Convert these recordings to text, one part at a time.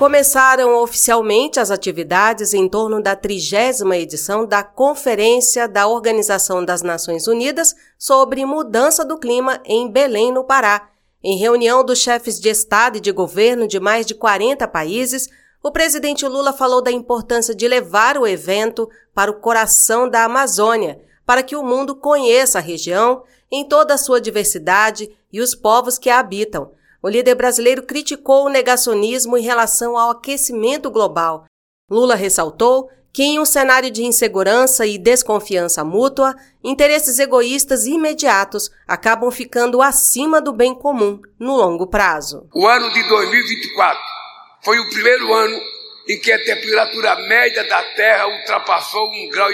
Começaram oficialmente as atividades em torno da 30ª edição da Conferência da Organização das Nações Unidas sobre Mudança do Clima em Belém, no Pará. Em reunião dos chefes de Estado e de governo de mais de 40 países, o presidente Lula falou da importância de levar o evento para o coração da Amazônia, para que o mundo conheça a região em toda a sua diversidade e os povos que a habitam. O líder brasileiro criticou o negacionismo em relação ao aquecimento global. Lula ressaltou que, em um cenário de insegurança e desconfiança mútua, interesses egoístas imediatos acabam ficando acima do bem comum no longo prazo. O ano de 2024 foi o primeiro ano em que a temperatura média da Terra ultrapassou 1,5 graus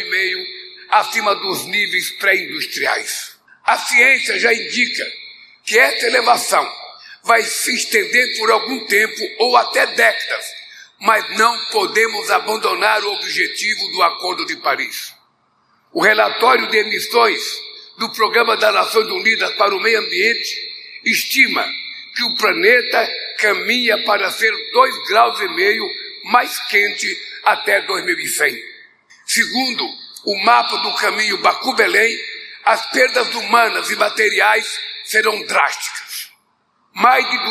acima dos níveis pré-industriais. A ciência já indica que essa elevação vai se estender por algum tempo ou até décadas, mas não podemos abandonar o objetivo do Acordo de Paris. O relatório de emissões do Programa das Nações Unidas para o Meio Ambiente estima que o planeta caminha para ser 2,5 graus mais quente até 2100. Segundo o mapa do caminho Baku-Belém, as perdas humanas e materiais serão drásticas. Mais de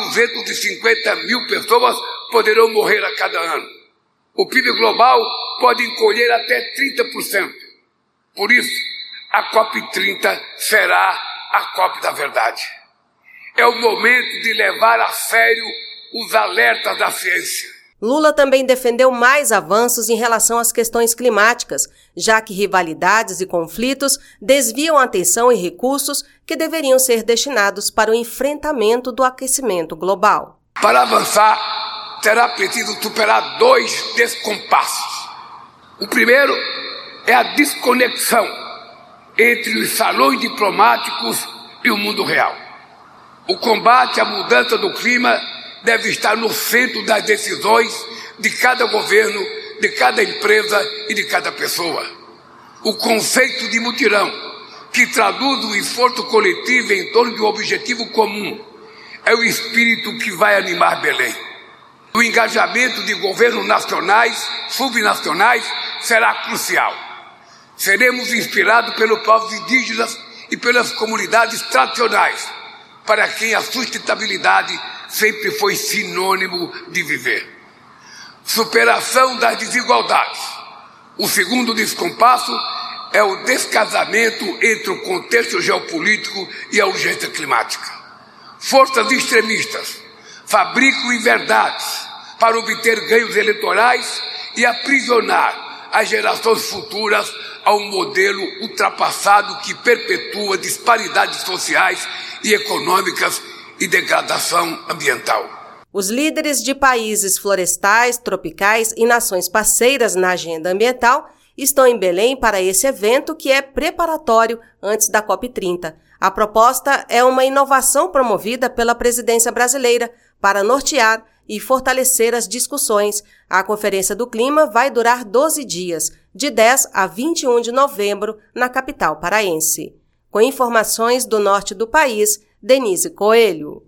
250 mil pessoas poderão morrer a cada ano. O PIB global pode encolher até 30%. Por isso, a COP30 será a COP da verdade. É o momento de levar a sério os alertas da ciência. Lula também defendeu mais avanços em relação às questões climáticas, já que rivalidades e conflitos desviam a atenção e recursos que deveriam ser destinados para o enfrentamento do aquecimento global. Para avançar, será preciso superar 2 descompassos. O primeiro é a desconexão entre os salões diplomáticos e o mundo real. O combate à mudança do clima deve estar no centro das decisões de cada governo, de cada empresa e de cada pessoa. O conceito de mutirão, que traduz o esforço coletivo em torno de um objetivo comum, é o espírito que vai animar Belém. O engajamento de governos nacionais, subnacionais, será crucial. Seremos inspirados pelos povos indígenas e pelas comunidades tradicionais, para quem a sustentabilidade sempre foi sinônimo de viver. Superação das desigualdades. O segundo descompasso é o descasamento entre o contexto geopolítico e a urgência climática. Forças extremistas fabricam inverdades para obter ganhos eleitorais e aprisionar as gerações futuras a um modelo ultrapassado que perpetua disparidades sociais e econômicas e degradação ambiental. Os líderes de países florestais, tropicais e nações parceiras na agenda ambiental estão em Belém para esse evento que é preparatório antes da COP30. A proposta é uma inovação promovida pela presidência brasileira para nortear e fortalecer as discussões. A Conferência do Clima vai durar 12 dias, de 10 a 21 de novembro, na capital paraense. Com informações do norte do país, Denise Coelho.